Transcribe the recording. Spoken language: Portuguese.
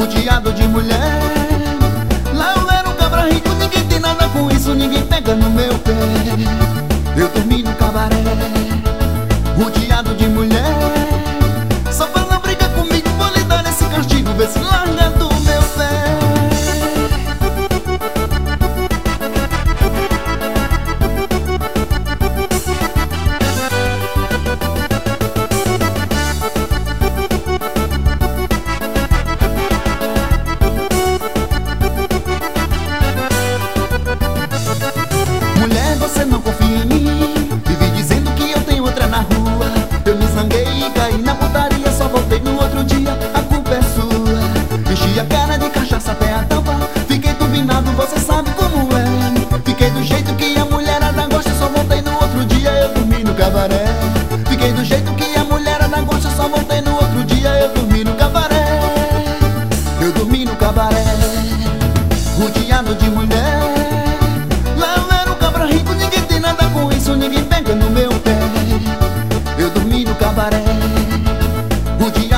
rodeado de mulher. Lá eu era um cabra rico, ninguém tem nada com isso, ninguém pega no meu pé. Eu dormi no cabaré, rodeado de mulher. Só pra não brigar comigo, vou lhe dar esse castigo, vê se larga do meu pé. Mulher, você não confia em mim, vive dizendo que eu tenho outra na rua. Eu me zanguei e caí na putaria, só voltei no outro dia, a culpa é sua. Enchi a cara de cachaça até a tampa, fiquei turbinado, você sabe como é. Fiquei do jeito que a mulherada gosta, só voltei no outro dia, eu dormi no cabaré. Fiquei do jeito que a mulherada gosta, só voltei no outro dia, eu dormi no cabaré. Eu dormi no cabaré, rodeado de mulher. Ninguém pega no meu pé. Eu dormi no cabaré,